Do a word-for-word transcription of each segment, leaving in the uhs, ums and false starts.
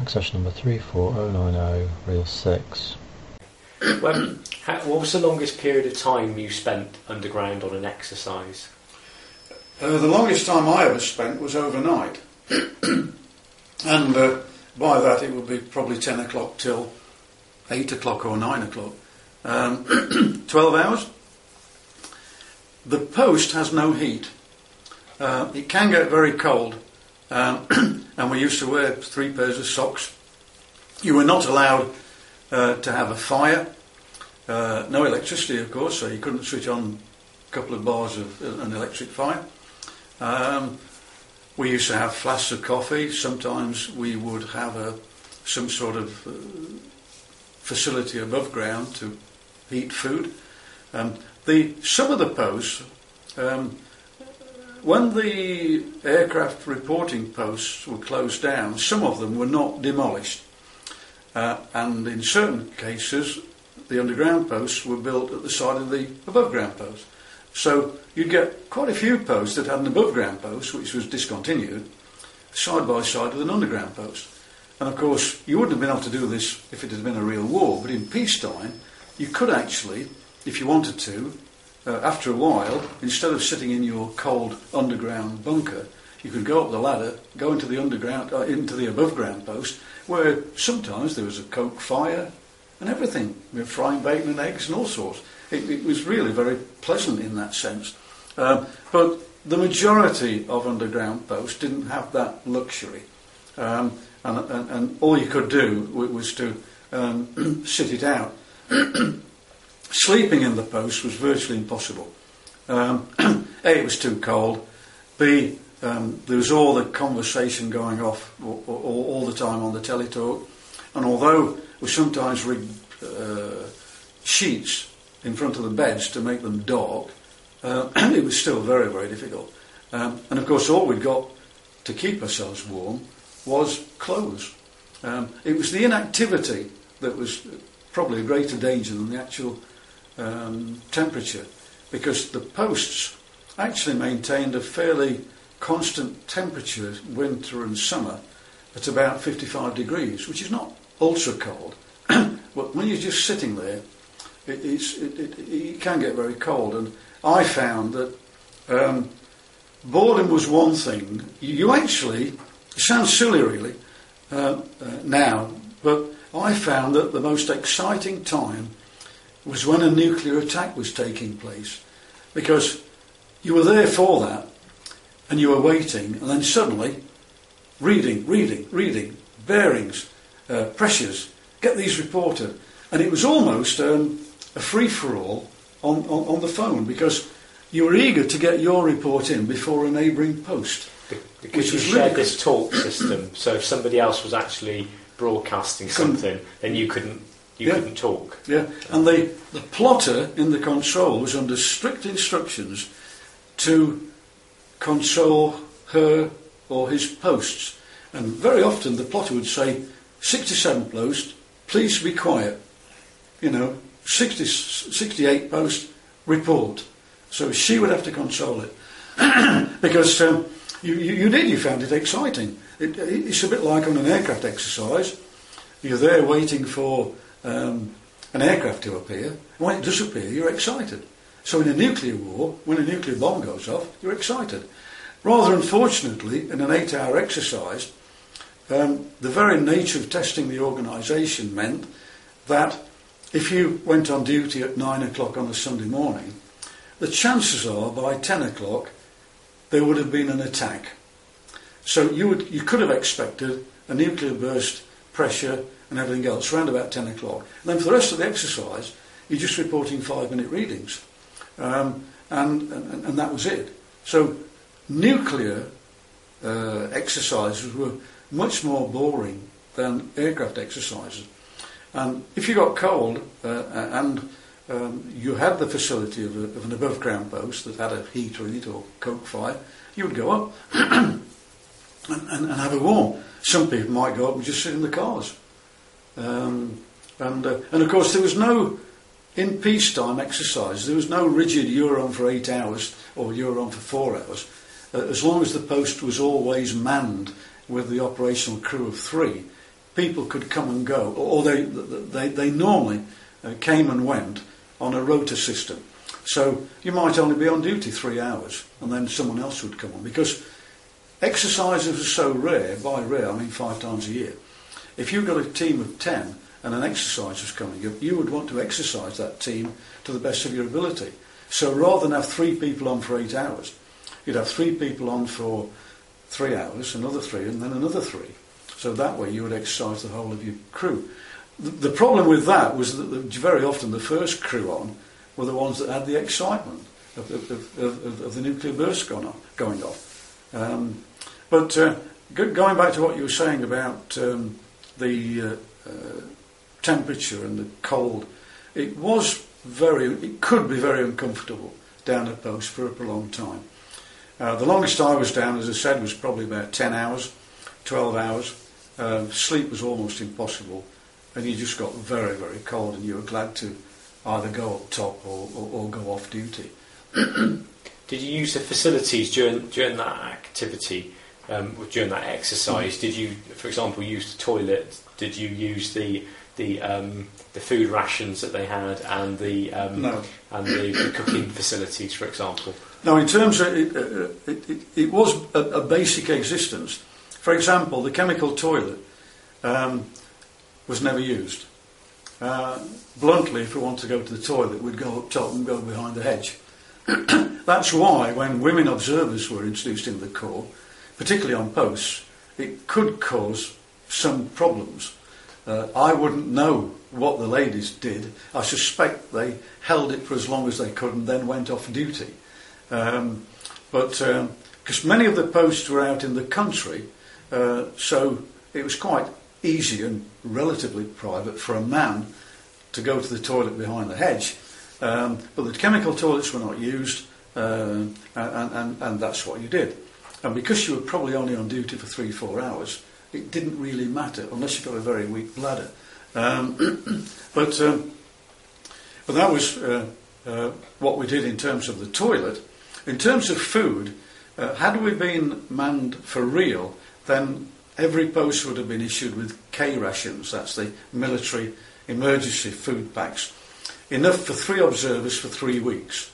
Access number three four zero nine zero, reel six. When, how, what was the longest period of time you spent underground on an exercise? Uh, the longest time I ever spent was overnight. and uh, by that it would be probably ten o'clock till eight o'clock or nine o'clock. Um, twelve hours. The post has no heat. Uh, it can get very cold. Um, and we used to wear three pairs of socks. You were not allowed uh, to have a fire. Uh, no electricity, of course, so you couldn't switch on a couple of bars of uh, an electric fire. Um, we used to have flasks of coffee. Sometimes we would have a, some sort of uh, facility above ground to heat food. Um, the some of the posts, um, when the aircraft reporting posts were closed down, some of them were not demolished, uh, and in certain cases, the underground posts were built at the side of the above ground posts. So you'd get quite a few posts that had an above ground post, which was discontinued, side by side with an underground post. And of course, you wouldn't have been able to do this if it had been a real war, but in peacetime, you could actually, if you wanted to, uh, after a while, instead of sitting in your cold underground bunker, you could go up the ladder, go into the underground, uh, into the above ground post, where sometimes there was a coke fire and everything. We were frying bacon and eggs and all sorts. It, it was really very pleasant in that sense. Um, but the majority of underground posts didn't have that luxury. Um, and, and, and all you could do was to um, sit it out. Sleeping in the post was virtually impossible. Um, A, it was too cold. B, um, there was all the conversation going off all, all, all the time on the teletalk. And although we sometimes rigged uh, sheets in front of the beds to make them dark, uh, it was still very, very difficult. Um, and of course, all we got to keep ourselves warm was clothes. Um, it was the inactivity that was probably a greater danger than the actual um, temperature, because the posts actually maintained a fairly constant temperature, winter and summer, at about fifty-five degrees, which is not ultra cold. But when you're just sitting there, it, it's, it, it, it can get very cold. And I found that um, boredom was one thing. You, you actually, it sounds silly really uh, uh, now, but I found that the most exciting time was when a nuclear attack was taking place, because you were there for that and you were waiting, and then suddenly reading, reading, reading, bearings, uh, pressures, get these reported. And it was almost um, a free-for-all on, on, on the phone, because you were eager to get your report in before a neighbouring post. Because you shared this talk system, so if somebody else was actually broadcasting something, then you couldn't you yeah. couldn't talk. Yeah, and the, the plotter in the control was under strict instructions to console her or his posts. And very often the plotter would say, sixty-seven post, please be quiet. You know, sixty, sixty-eight post, report. So she would have to console it. Because um, you, you, you did, you found it exciting. It, it's a bit like on an aircraft exercise. You're there waiting for um, an aircraft to appear. When it does appear, you're excited. So in a nuclear war, when a nuclear bomb goes off, you're excited. Rather unfortunately, in an eight-hour exercise, um, the very nature of testing the organisation meant that if you went on duty at nine o'clock on a Sunday morning, the chances are by ten o'clock there would have been an attack. So you would you could have expected a nuclear burst, pressure and everything else around about ten o'clock. And then for the rest of the exercise, you're just reporting five-minute readings. Um, and, and, and that was it. So nuclear uh, exercises were much more boring than aircraft exercises. And if you got cold uh, and um, you had the facility of, a, of an above ground post that had a heater in it or coke fire, you would go up and, and, and have a warm. Some people might go up and just sit in the cars. Um, and, uh, and of course there was no, in peacetime exercise, there was no rigid you're on for eight hours or you're on for four hours. Uh, as long as the post was always manned with the operational crew of three, people could come and go, or they they, they normally uh, came and went on a rota system. So you might only be on duty three hours, and then someone else would come on, because exercises are so rare. By rare, I mean five times a year. If you've got a team of ten and an exercise was coming up, you would want to exercise that team to the best of your ability. So rather than have three people on for eight hours, you'd have three people on for three hours, another three, and then another three. So that way you would exercise the whole of your crew. The, the problem with that was that the, very often the first crew on were the ones that had the excitement of, of, of, of, of the nuclear burst going, on, going off. Um, but uh, go, going back to what you were saying about um, the uh, uh, temperature and the cold, it was very, it could be very uncomfortable down at post for a prolonged time. Uh, the longest I was down, as I said, was probably about ten hours, twelve hours. Uh, sleep was almost impossible, and you just got very, very cold, and you were glad to either go up top or, or, or go off duty. Did you use the facilities during during that activity, um, during that exercise? Did you, for example, use the toilet? Did you use the the um, the food rations that they had and the um, no. and the, the cooking facilities, for example? No, in terms of it, uh, it, it, it was a, a basic existence. For example, the chemical toilet um, was never used. Uh, bluntly, if we want to go to the toilet, we'd go up top and go behind the hedge. That's why when women observers were introduced in the Corps, particularly on posts, it could cause some problems. Uh, I wouldn't know what the ladies did. I suspect they held it for as long as they could and then went off duty. Um, but because um, many of the posts were out in the country, uh, so it was quite easy and relatively private for a man to go to the toilet behind the hedge. Um, but the chemical toilets were not used, uh, and, and, and that's what you did. And because you were probably only on duty for three, four hours, it didn't really matter, unless you've got a very weak bladder. Um, but, um, but that was uh, uh, what we did in terms of the toilet. In terms of food, uh, had we been manned for real, then every post would have been issued with K rations, that's the military emergency food packs, enough for three observers for three weeks.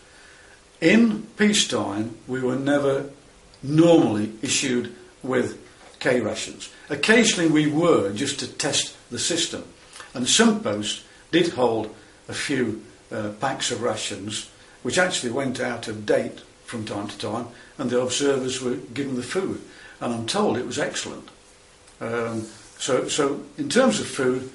In peacetime, we were never normally issued with K rations. Occasionally we were, just to test the system, and some posts did hold a few uh, packs of rations which actually went out of date from time to time, and the observers were given the food, and I'm told it was excellent. Um, so, so in terms of food,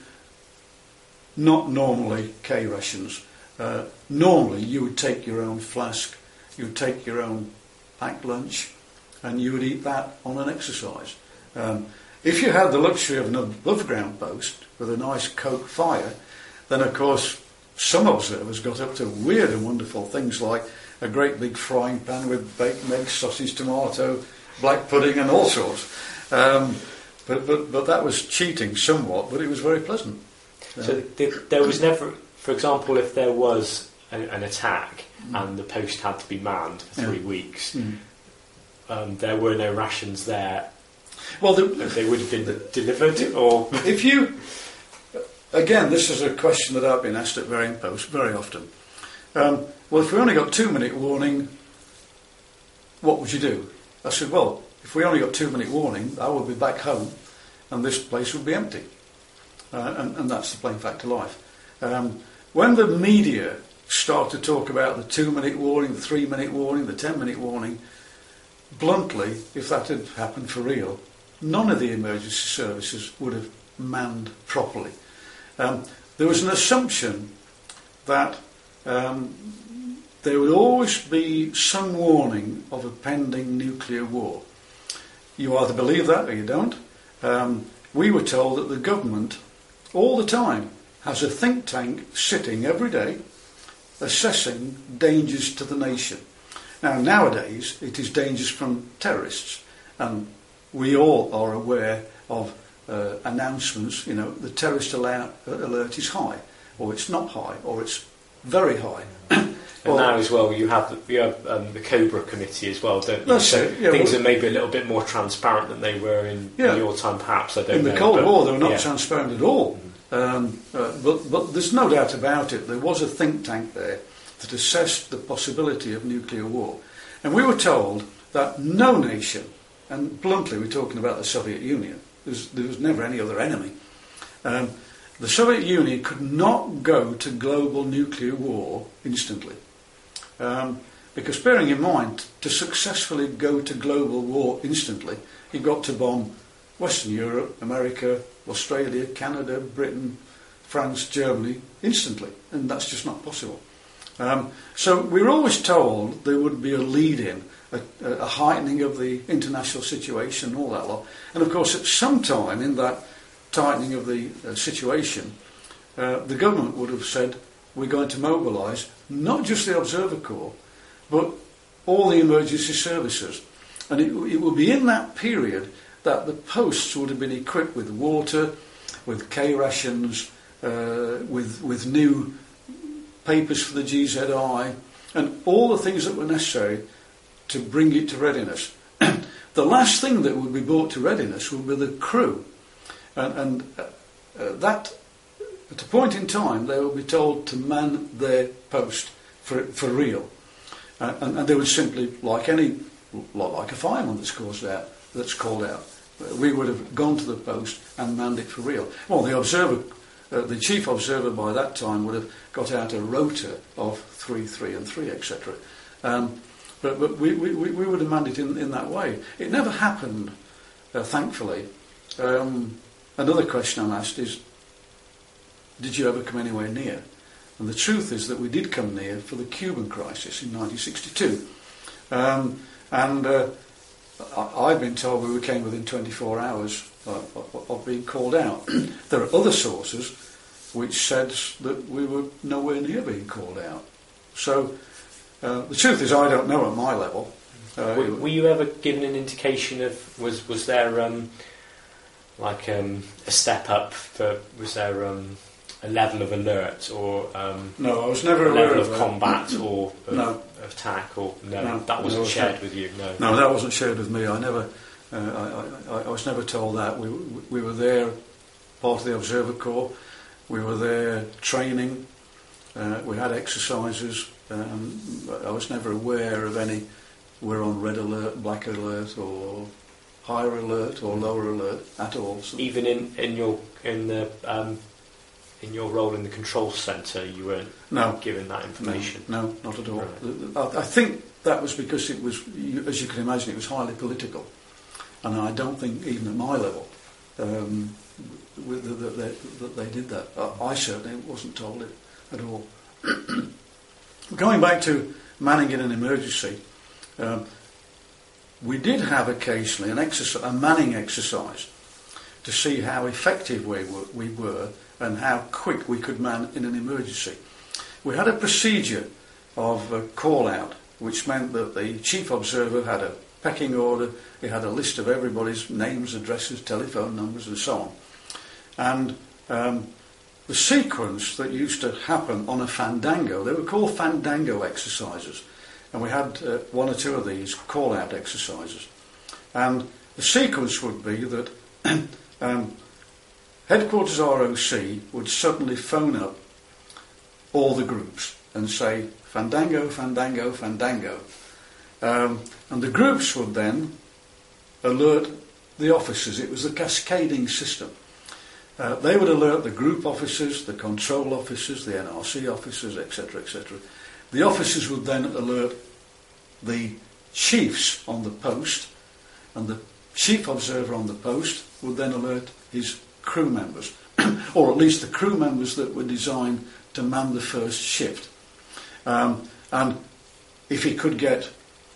not normally K rations. Uh, normally you would take your own flask, you would take your own packed lunch, and you would eat that on an exercise. Um, if you had the luxury of an above ground post with a nice coke fire, then of course some observers got up to weird and wonderful things like a great big frying pan with bacon, eggs, sausage, tomato, black pudding and all sorts. Um, but, but, but that was cheating somewhat, but it was very pleasant. So th- there was never, for example, if there was a, an attack mm. and the post had to be manned for three yeah. weeks, mm. um, there were no rations there. Well, the, they would have been the, delivered, or if you, again, this is a question that I've been asked at varying posts very often. Um, well, if we only got two-minute warning, what would you do? I said, well, if we only got two-minute warning, I would be back home, and this place would be empty. Uh, and, and that's the plain fact of life. Um, when the media start to talk about the two-minute warning, the three-minute warning, the ten-minute warning, bluntly, if that had happened for real, none of the emergency services would have manned properly. Um, there was an assumption that um, there would always be some warning of a pending nuclear war. You either believe that or you don't. Um, we were told that the government, all the time, has a think tank sitting every day assessing dangers to the nation. Now, nowadays, it is dangers from terrorists, and we all are aware of uh, announcements, you know, the terrorist alert, alert is high, or it's not high, or it's very high. And Well, now as well, you have the, you have um, the Cobra Committee as well, don't you? That's So it, yeah, things well- are maybe a little bit more transparent than they were in, Yeah. in your time, perhaps. I don't in know. the Cold but- War, they were not yeah. transparent at all. Um, uh, but, but there's no doubt about it. There was a think tank there that assessed the possibility of nuclear war. And we were told that no nation, and bluntly we're talking about the Soviet Union, there's, there was never any other enemy, um, the Soviet Union could not go to global nuclear war instantly. Um, because bearing in mind, to successfully go to global war instantly, you've got to bomb Western Europe, America, Australia, Canada, Britain, France, Germany instantly, and that's just not possible. Um, so we were always told there would be a lead-in, a, a heightening of the international situation, all that lot. And of course, at some time in that tightening of the uh, situation, uh, the government would have said, we're going to mobilise not just the Observer Corps, but all the emergency services. And it, it would be in that period that the posts would have been equipped with water, with K rations, uh, with with new papers for the G Z I, and all the things that were necessary to bring it to readiness. The last thing that would be brought to readiness would be the crew, and, and uh, uh, that at a point in time they would be told to man their post for for real, uh, and, and they would simply, like any like a fireman that's called out, that's called out. We would have gone to the post and manned it for real. Well, the observer, uh, the chief observer by that time would have got out a rota of three, three, and three, et cetera. Um, but but we, we, we would have manned it in, in that way. It never happened, uh, thankfully. Um, another question I'm asked is, did you ever come anywhere near? And the truth is that we did come near for the Cuban crisis in nineteen sixty-two. Um, and... Uh, I've been told we came within twenty-four hours of, of being called out. There are other sources which said that we were nowhere near being called out. So uh, the truth is, I don't know at my level. Uh, were, were you ever given an indication of was was there um, like um, a step up for was there um, a level of alert or um, no, I was never a aware level of of that. combat or of, No. attack or no, No, that wasn't no, shared no. with you. No, No, that wasn't shared with me. I never, uh, I, I, I was never told that. We, we were there, part of the Observer Corps. We were there training. Uh, we had exercises. Um, I was never aware of any. We're on red alert, black alert, or higher alert or lower alert at all. So even in, in your in the um, in your role in the control centre, you weren't no, given that information. No, no, not at all. Right. I, I think that was because it was, as you can imagine, it was highly political, and I don't think even at my level um, with the, the, the, that they did that. I, I certainly wasn't told it at all. Going back to manning in an emergency, um, we did have occasionally an exercise, a manning exercise to see how effective we were, we were and how quick we could man in an emergency. We had a procedure of a call-out, which meant that the chief observer had a pecking order, he had a list of everybody's names, addresses, telephone numbers and so on. And um, the sequence that used to happen on a fandango, they were called fandango exercises, and we had uh, one or two of these call-out exercises. And the sequence would be that um, Headquarters R O C would suddenly phone up all the groups and say, Fandango, Fandango, Fandango. Um, and the groups would then alert the officers. It was a cascading system. Uh, they would alert the group officers, the control officers, the N R C officers, et cetera, et cetera. The officers would then alert the chiefs on the post, and the chief observer on the post would then alert his crew members, or at least the crew members that were designed to man the first shift. Um, and if he could get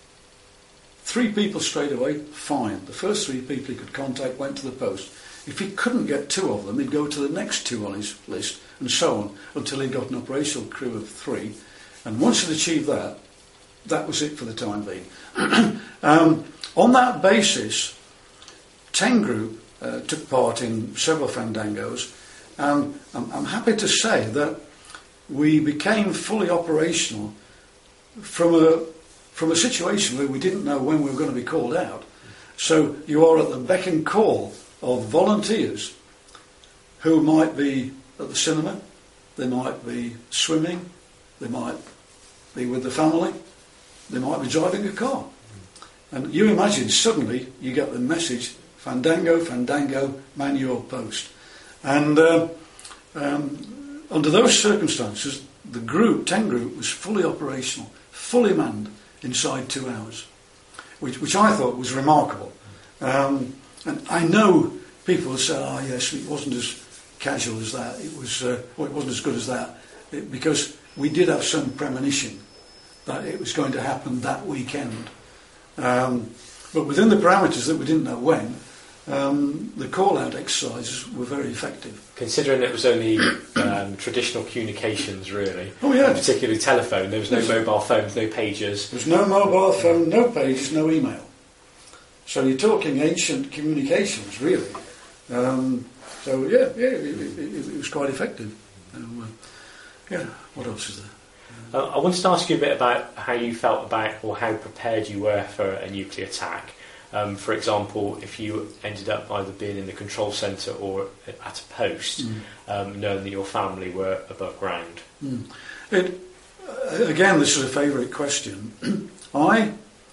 three people straight away, fine. The first three people he could contact went to the post. If he couldn't get two of them, he'd go to the next two on his list, and so on, until he got an operational crew of three. And once he'd achieved that, that was it for the time being. um, on that basis, Ten Group uh, took part in several fandangos, and I'm, I'm happy to say that we became fully operational from a from a situation where we didn't know when we were going to be called out. So you are at the beck and call of volunteers who might be at the cinema, they might be swimming, they might be with the family, they might be driving a car. And you imagine suddenly you get the message, Fandango, Fandango, man your post. And uh, um, under those circumstances, the group, ten group, was fully operational, fully manned inside two hours, which, which I thought was remarkable. Um, and I know people will say, oh yes, it wasn't as casual as that, it was, uh, well, it wasn't as good as that, it, because we did have some premonition that it was going to happen that weekend. Um, but within the parameters that we didn't know when, um, the call-out exercises were very effective. Considering it was only um, traditional communications, really, oh, yeah. and particularly telephone, there was no mobile phones, no pagers. There was no mobile phone, no pages, no email. So you're talking ancient communications, really. Um, so, yeah, yeah, it, it, it was quite effective. Um, uh, yeah, what else is there? Uh, I wanted to ask you a bit about how you felt about, or how prepared you were for a nuclear attack. Um, for example, if you ended up either being in the control centre or at a post, mm. um, knowing that your family were above ground. Mm. It, uh, again, this is a favourite question. I,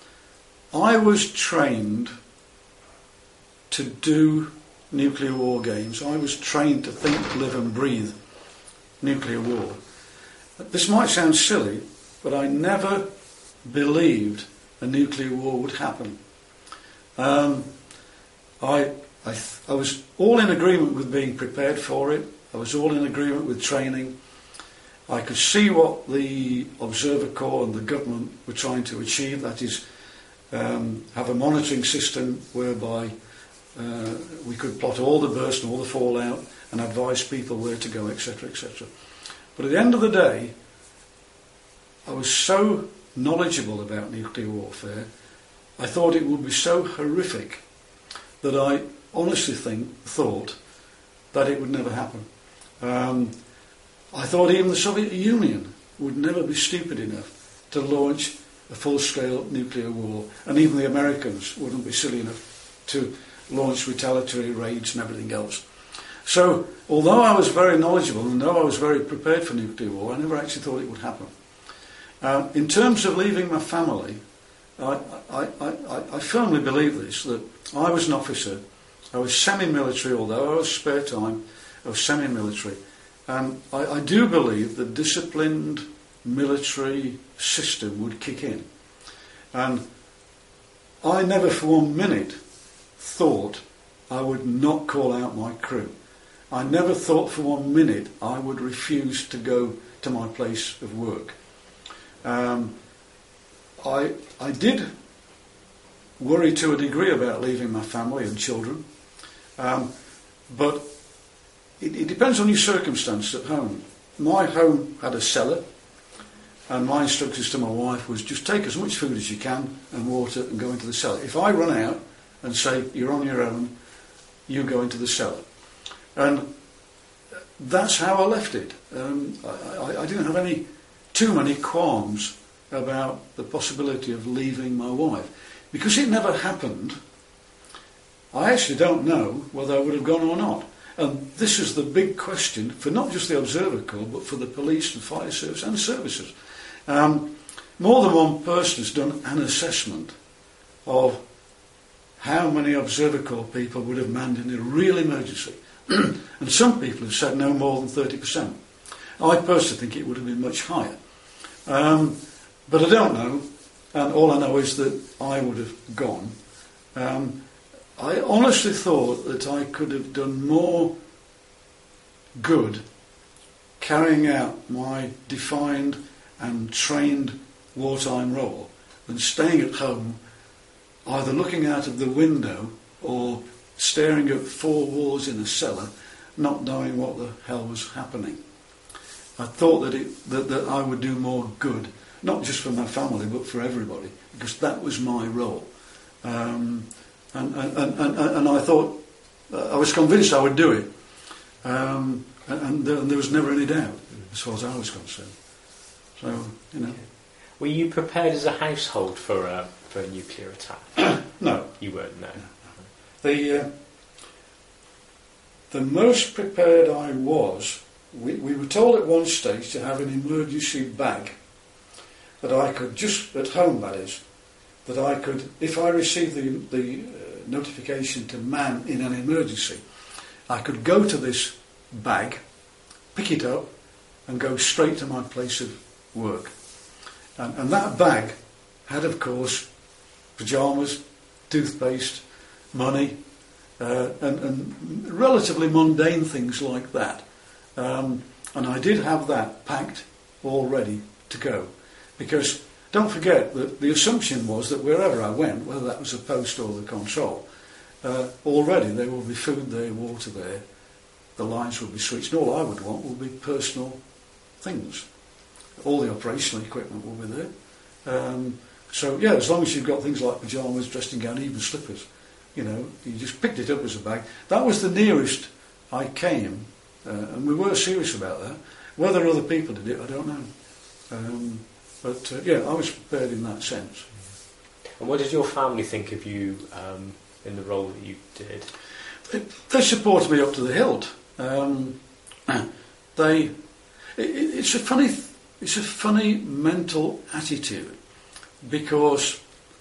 I was trained to do nuclear war games. I was trained to think, live and breathe nuclear war. This might sound silly, but I never believed a nuclear war would happen. Um, I, I, th- I was all in agreement with being prepared for it. I was all in agreement with training. I could see what the Observer Corps and the government were trying to achieve, that is, um, have a monitoring system whereby uh, we could plot all the bursts and all the fallout and advise people where to go, et cetera, et cetera. But at the end of the day, I was so knowledgeable about nuclear warfare, I thought it would be so horrific that I honestly think, thought that it would never happen. Um, I thought even the Soviet Union would never be stupid enough to launch a full-scale nuclear war, and even the Americans wouldn't be silly enough to launch retaliatory raids and everything else. So, although I was very knowledgeable and though I was very prepared for nuclear war, I never actually thought it would happen. Uh, in terms of leaving my family, I, I, I, I firmly believe this, that I was an officer, I was semi-military, although I was spare time, I was semi-military, and I, I do believe the disciplined military system would kick in. And I never for one minute thought I would not call out my crew. I never thought for one minute I would refuse to go to my place of work. Um, I, I did worry to a degree about leaving my family and children, um, but it, it depends on your circumstance at home. My home had a cellar, and my instructions to my wife was just take as much food as you can and water and go into the cellar. If I run out and say you're on your own, you go into the cellar. And that's how I left it. Um, I, I, I didn't have any too many qualms about the possibility of leaving my wife. Because it never happened, I actually don't know whether I would have gone or not. And this is the big question for not just the Observer Corps, but for the police and fire service and services. Um, more than one person has done an assessment of how many Observer Corps people would have manned in a real emergency. And some people have said no more than thirty percent. I personally think it would have been much higher. Um, but I don't know, and all I know is that I would have gone. Um, I honestly thought that I could have done more good carrying out my defined and trained wartime role than staying at home, either looking out of the window or staring at four walls in a cellar, not knowing what the hell was happening. I thought that, it, that, that I would do more good, not just for my family, but for everybody, because that was my role. Um, and, and, and, and I thought, uh, I was convinced I would do it. Um, and, and, there, and there was never any doubt, as far as I was concerned. So, you know. Were you prepared as a household for a for a nuclear attack? No. You weren't. No. The uh, the most prepared I was. We, we were told at one stage to have an emergency bag that I could just at home. That is, that I could, if I received the the uh, notification to man in an emergency, I could go to this bag, pick it up, and go straight to my place of work. And, and that bag had, of course, pyjamas, toothpaste, money, uh, and, and relatively mundane things like that. Um, and I did have that packed all ready to go. Because don't forget that the assumption was that wherever I went, whether that was a post or the control, uh, already there would be food there, water there, the lines would be switched, and all I would want would be personal things. All the operational equipment will be there. Um, so, yeah, as long as you've got things like pyjamas, dressing gown, even slippers, you know, you just picked it up as a bag. That was the nearest I came, uh, and we were serious about that. Whether other people did it, I don't know. Um, but, uh, yeah, I was prepared in that sense. And what did your family think of you um, in the role that you did? They, they supported me up to the hilt. Um, they, it, it's a funny, it's a funny mental attitude, because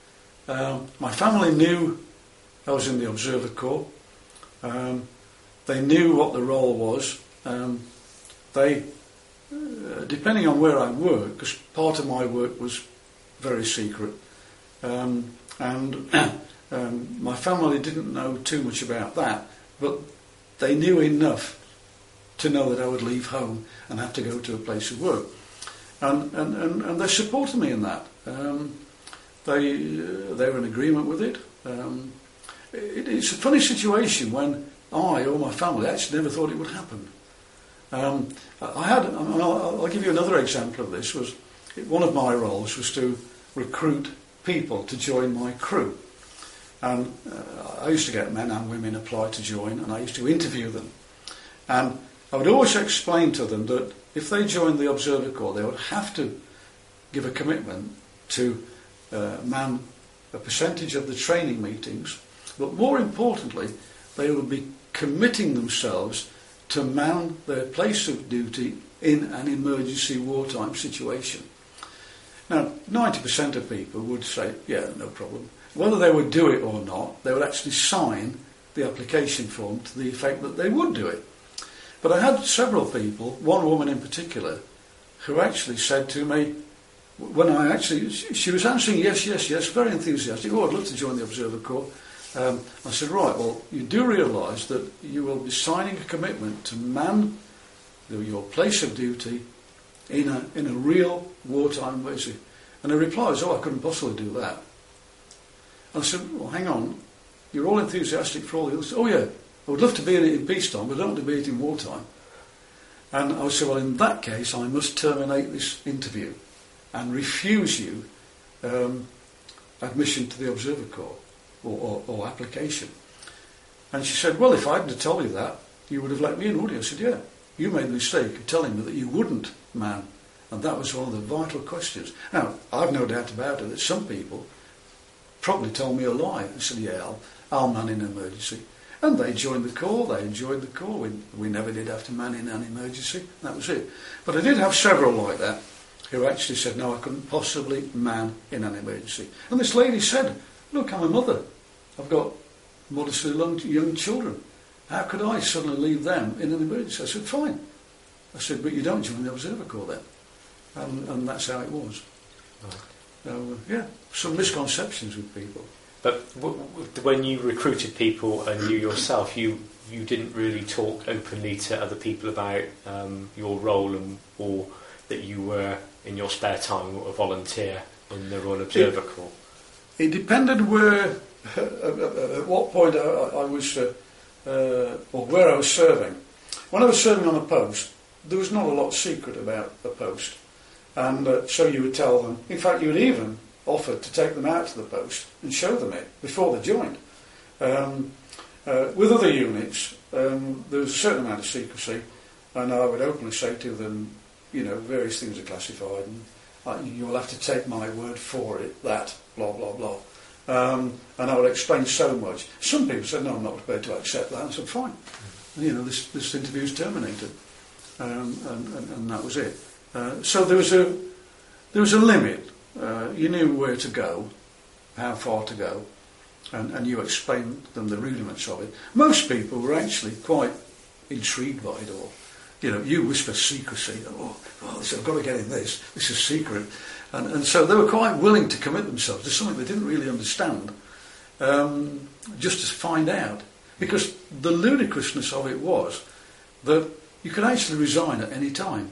um, my family knew I was in the Observer Corps. Um, they knew what the role was. Um, they, uh, depending on where I worked, because part of my work was very secret, um, and um, my family didn't know too much about that, but they knew enough to know that I would leave home and have to go to a place of work. And, and, and, and they supported me in that. Um, they, uh, they were in agreement with it. Um, it. It's a funny situation when I or my family actually never thought it would happen. Um, I had, and I'll, I'll give you another example of this. Was one of my roles was to recruit people to join my crew. And uh, I used to get men and women apply to join, and I used to interview them. And I would always explain to them that if they joined the Observer Corps, they would have to give a commitment to uh, man a percentage of the training meetings, but more importantly, they would be committing themselves to man their place of duty in an emergency wartime situation. Now, ninety percent of people would say, yeah, no problem. Whether they would do it or not, they would actually sign the application form to the effect that they would do it. But I had several people, one woman in particular, who actually said to me, when I actually, she was answering yes, yes, yes, very enthusiastic, oh, I'd love to join the Observer Corps. Um, I said, right, well, you do realise that you will be signing a commitment to man the, your place of duty in a, in a real wartime emergency. And her reply was, oh, I couldn't possibly do that. And I said, well, hang on, you're all enthusiastic for all the others. Oh, yeah, I would love to be in it in peacetime, but I don't want to be in it in wartime. And I said, well, in that case, I must terminate this interview and refuse you um, admission to the Observer Corps or, or, or application. And she said, well, if I hadn't told you that, you would have let me in, wouldn't you? I said, yeah, you made the mistake of telling me that you wouldn't, man. And that was one of the vital questions. Now, I've no doubt about it that some people probably told me a lie and said, yeah, I'll, I'll man in an emergency. And they joined the Corps, they enjoyed the Corps. We, we never did have to man in an emergency, that was it. But I did have several like that who actually said, no, I couldn't possibly man in an emergency. And this lady said, look, I'm a mother. I've got modestly young children. How could I suddenly leave them in an emergency? I said, fine. I said, but you don't join the Observer Corps then. And, and that's how it was. Right. So, uh, yeah, some misconceptions with people. But w- w- when you recruited people and you yourself, you you didn't really talk openly to other people about um, your role and or that you were in your spare time a volunteer in the Royal Observer it, Corps. It depended where, uh, at what point I, I was, uh, uh, or where I was serving. When I was serving on a post, there was not a lot secret about a post, and uh, so you would tell them. In fact, you would even offered to take them out to the post and show them it before they joined. Um, uh, with other units, um, there was a certain amount of secrecy, and I would openly say to them, you know, various things are classified, and uh, you will have to take my word for it that blah blah blah. Um, and I would explain so much. Some people said, no, I'm not prepared to accept that. I said, fine. You know, this, this interview's terminated. Um, and, and, and that was it. Uh, so there was a there was a limit. Uh, you knew where to go, how far to go, and, and you explained them the rudiments of it. Most people were actually quite intrigued by it all. You know, you whisper secrecy. Oh, oh this, I've got to get in this. This is secret. And, and so they were quite willing to commit themselves to something they didn't really understand, um, just to find out. Because the ludicrousness of it was that you could actually resign at any time.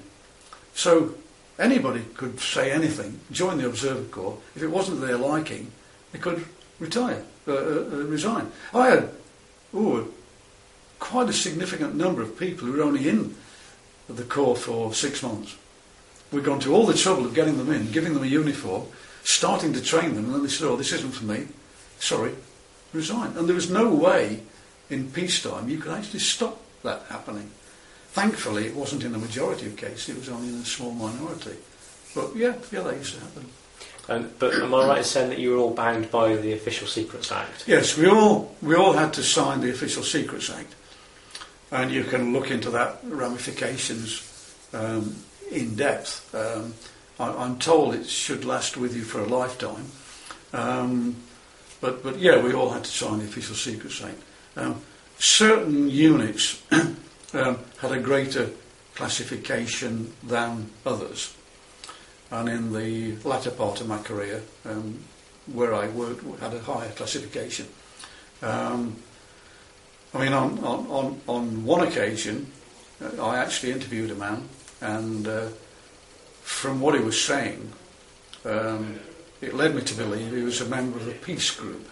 So anybody could say anything, join the Observer Corps. If it wasn't their liking, they could retire, uh, uh, resign. I had ooh, quite a significant number of people who were only in the Corps for six months. We'd gone to all the trouble of getting them in, giving them a uniform, starting to train them, and then they said, oh, this isn't for me. Sorry, resign. And there was no way in peacetime you could actually stop that happening. Thankfully, it wasn't in the majority of cases, it was only in a small minority. But yeah, yeah, that used to happen. Um, but am I right in saying that you were all bound by the Official Secrets Act? Yes, we all we all had to sign the Official Secrets Act. And you can look into that ramifications um, in depth. Um, I, I'm told it should last with you for a lifetime. Um, but, but yeah, we all had to sign the Official Secrets Act. Um, certain units um, had a greater classification than others. And in the latter part of my career, um, where I worked, had a higher classification. Um, I mean, on, on, on, on one occasion, uh, I actually interviewed a man, and uh, from what he was saying, um, it led me to believe he was a member of a peace group,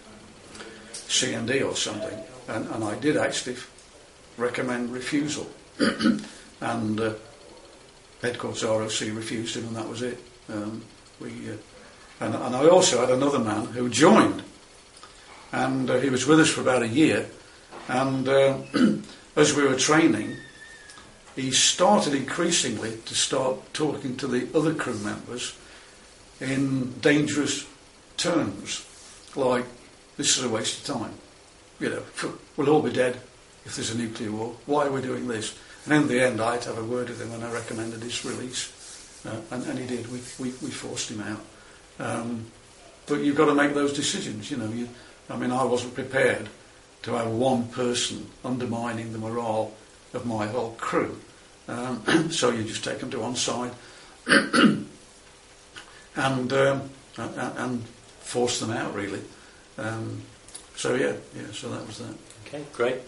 C N D or something, and, and I did actually recommend refusal. And uh, Headquarters R O C refused him, and that was it. Um, we, uh, and, and I also had another man who joined, and uh, he was with us for about a year. And uh, as we were training, he started increasingly to start talking to the other crew members in dangerous terms, like, this is a waste of time. You know, we'll all be dead if there's a nuclear war. Why are we doing this? And in the end, I had to have a word with him, and I recommended his release. Uh, and, and he did. We, we, we forced him out. Um, but you've got to make those decisions, you know. You, I mean, I wasn't prepared to have one person undermining the morale of my whole crew. Um, so you just take them to one side and, um, and and force them out, really. Um, so yeah, yeah. So that was that. Okay, great.